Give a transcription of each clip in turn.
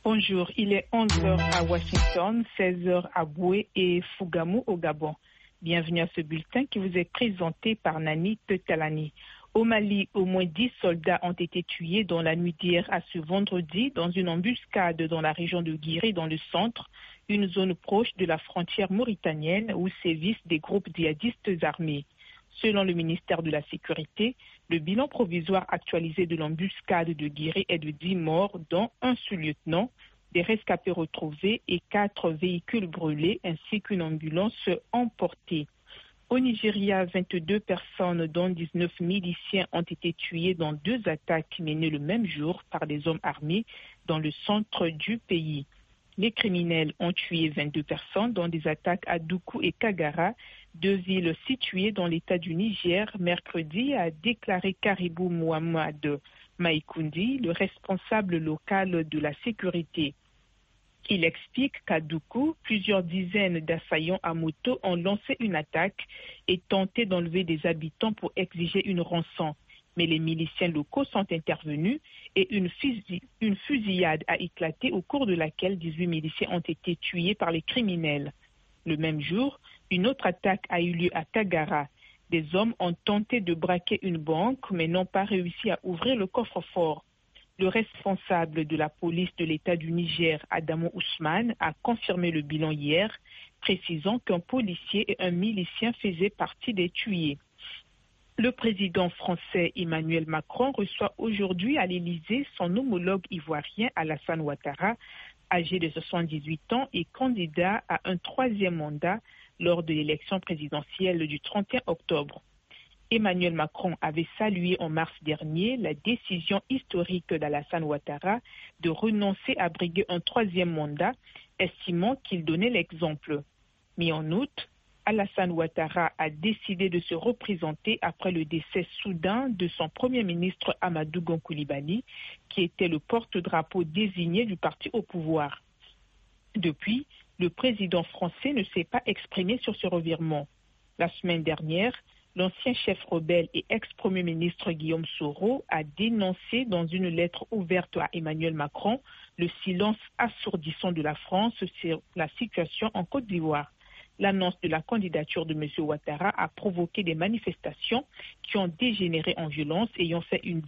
Bonjour, il est 11 heures à Washington, 16 heures à Boué et Fougamou au Gabon. Bienvenue à ce bulletin qui vous est présenté par Nani Tetalani. Au Mali, au moins 10 soldats ont été tués dans la nuit d'hier à ce vendredi dans une embuscade dans la région de Guiri, dans le centre, une zone proche de la frontière mauritanienne où sévissent des groupes djihadistes armés. Selon le ministère de la Sécurité, le bilan provisoire actualisé de l'embuscade de Guiri est de 10 morts, dont un sous-lieutenant, des rescapés retrouvés et 4 véhicules brûlés ainsi qu'une ambulance emportée. Au Nigeria, 22 personnes, dont 19 miliciens, ont été tuées dans 2 attaques menées le même jour par des hommes armés dans le centre du pays. Les criminels ont tué 22 personnes dans des attaques à Doukou et Kagara, 2 villes situées dans l'État du Niger, mercredi, a déclaré Karibou Mohamed Maïkoundi, le responsable local de la sécurité. Il explique qu'à Doukou, plusieurs dizaines d'assaillants à moto ont lancé une attaque et tenté d'enlever des habitants pour exiger une rançon. Mais les miliciens locaux sont intervenus et une fusillade a éclaté au cours de laquelle 18 miliciens ont été tués par les criminels. Le même jour, une autre attaque a eu lieu à Kagara. Des hommes ont tenté de braquer une banque mais n'ont pas réussi à ouvrir le coffre-fort. Le responsable de la police de l'État du Niger, Adamo Ousmane, a confirmé le bilan hier, précisant qu'un policier et un milicien faisaient partie des tués. Le président français Emmanuel Macron reçoit aujourd'hui à l'Élysée son homologue ivoirien Alassane Ouattara, âgé de 78 ans et candidat à un 3e mandat lors de l'élection présidentielle du 31 octobre. Emmanuel Macron avait salué en mars dernier la décision historique d'Alassane Ouattara de renoncer à briguer un 3e mandat, estimant qu'il donnait l'exemple. Mais en août, Alassane Ouattara a décidé de se représenter après le décès soudain de son premier ministre Amadou Gon Coulibaly, qui était le porte-drapeau désigné du parti au pouvoir. Depuis, le président français ne s'est pas exprimé sur ce revirement. La semaine dernière, l'ancien chef rebelle et ex-premier ministre Guillaume Soro a dénoncé dans une lettre ouverte à Emmanuel Macron le silence assourdissant de la France sur la situation en Côte d'Ivoire. L'annonce de la candidature de M. Ouattara a provoqué des manifestations qui ont dégénéré en violence ayant fait une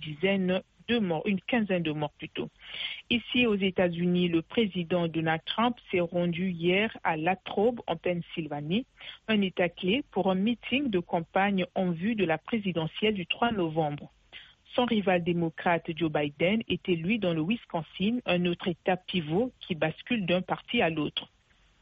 quinzaine de morts plutôt. Ici aux États-Unis, le président Donald Trump s'est rendu hier à Latrobe en Pennsylvanie, un État clé pour un meeting de campagne en vue de la présidentielle du 3 novembre. Son rival démocrate Joe Biden était lui dans le Wisconsin, un autre État pivot qui bascule d'un parti à l'autre.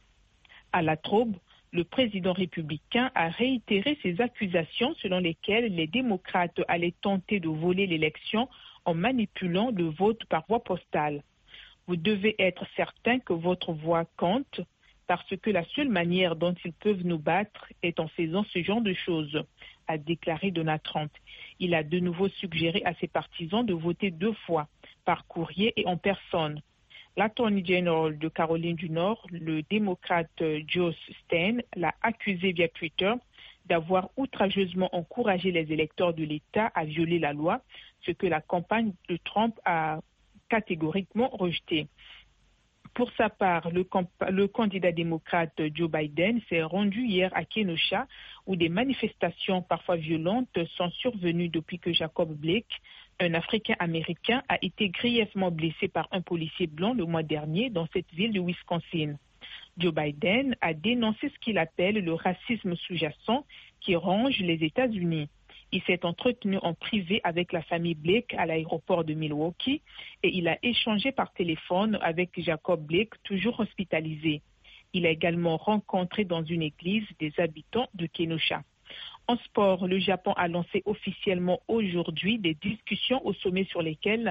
À Latrobe, le président républicain a réitéré ses accusations selon lesquelles les démocrates allaient tenter de voler l'élection en manipulant le vote par voie postale. Vous devez être certain que votre voix compte parce que la seule manière dont ils peuvent nous battre est en faisant ce genre de choses, a déclaré Donald Trump. Il a de nouveau suggéré à ses partisans de voter 2 fois, par courrier et en personne. L'Attorney General de Caroline du Nord, le démocrate Joe Stein, l'a accusé via Twitter d'avoir outrageusement encouragé les électeurs de l'État à violer la loi, ce que la campagne de Trump a catégoriquement rejeté. Pour sa part, le candidat démocrate Joe Biden s'est rendu hier à Kenosha, où des manifestations parfois violentes sont survenues depuis que Jacob Blake, un Africain-Américain, a été grièvement blessé par un policier blanc le mois dernier dans cette ville du Wisconsin. Joe Biden a dénoncé ce qu'il appelle le racisme sous-jacent qui ronge les États-Unis. Il s'est entretenu en privé avec la famille Blake à l'aéroport de Milwaukee et il a échangé par téléphone avec Jacob Blake, toujours hospitalisé. Il a également rencontré dans une église des habitants de Kenosha. En sport, le Japon a lancé officiellement aujourd'hui des discussions au sommet sur lesquelles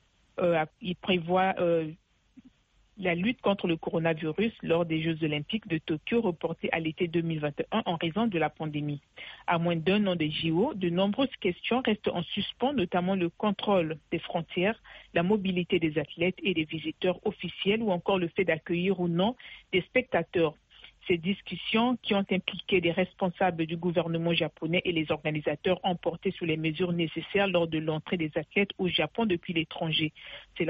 il prévoit la lutte contre le coronavirus lors des Jeux olympiques de Tokyo reportés à l'été 2021 en raison de la pandémie. À moins d'1 an des JO, de nombreuses questions restent en suspens, notamment le contrôle des frontières, la mobilité des athlètes et des visiteurs officiels ou encore le fait d'accueillir ou non des spectateurs. Ces discussions qui ont impliqué des responsables du gouvernement japonais et les organisateurs ont porté sur les mesures nécessaires lors de l'entrée des athlètes au Japon depuis l'étranger. C'est